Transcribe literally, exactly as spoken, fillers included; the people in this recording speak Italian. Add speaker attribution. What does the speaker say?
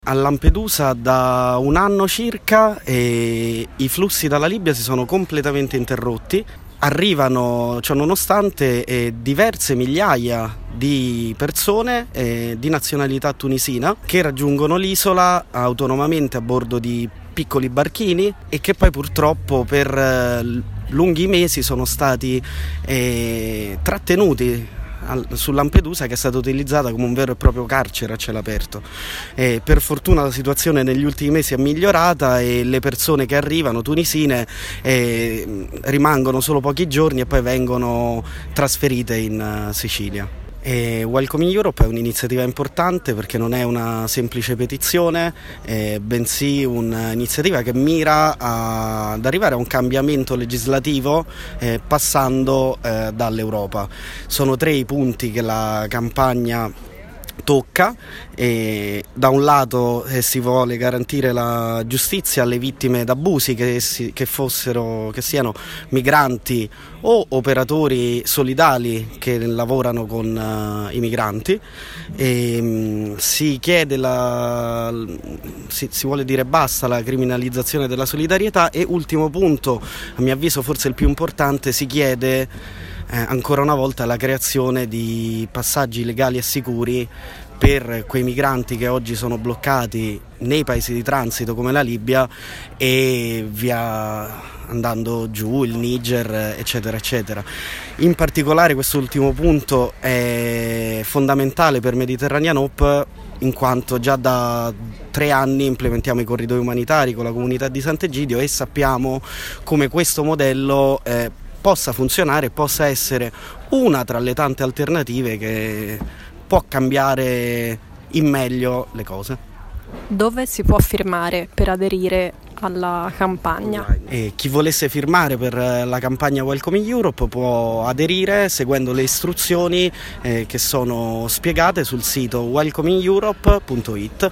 Speaker 1: A Lampedusa da un anno circa e i flussi dalla Libia si sono completamente interrotti. Arrivano, cioè nonostante, eh, diverse migliaia di persone eh, di nazionalità tunisina che raggiungono l'isola autonomamente a bordo di piccoli barchini e che poi purtroppo per eh, lunghi mesi sono stati eh, trattenuti su Lampedusa, che è stata utilizzata come un vero e proprio carcere a cielo aperto. E per fortuna la situazione negli ultimi mesi è migliorata e le persone che arrivano tunisine eh, rimangono solo pochi giorni e poi vengono trasferite in uh, Sicilia. E Welcoming Europe è un'iniziativa importante perché non è una semplice petizione, eh, bensì un'iniziativa che mira a, ad arrivare a un cambiamento legislativo eh, passando eh, dall'Europa. Sono tre i punti che la campagna tocca e da un lato eh, si vuole garantire la giustizia alle vittime d'abusi, che, si, che fossero che siano migranti o operatori solidali che lavorano con uh, i migranti, e, mh, si chiede la si, si vuole dire basta alla criminalizzazione della solidarietà e, ultimo punto, a mio avviso forse il più importante, si chiede Eh, ancora una volta la creazione di passaggi legali e sicuri per quei migranti che oggi sono bloccati nei paesi di transito come la Libia e via andando giù il Niger, eccetera eccetera. In particolare quest'ultimo punto è fondamentale per Mediterranean Hope, in quanto già da tre anni implementiamo i corridoi umanitari con la comunità di Sant'Egidio e sappiamo come questo modello eh, possa funzionare, possa essere una tra le tante alternative che può cambiare in meglio le cose.
Speaker 2: Dove si può firmare per aderire alla campagna?
Speaker 1: E chi volesse firmare per la campagna Welcoming Europe può aderire seguendo le istruzioni eh, che sono spiegate sul sito welcoming europe punto it.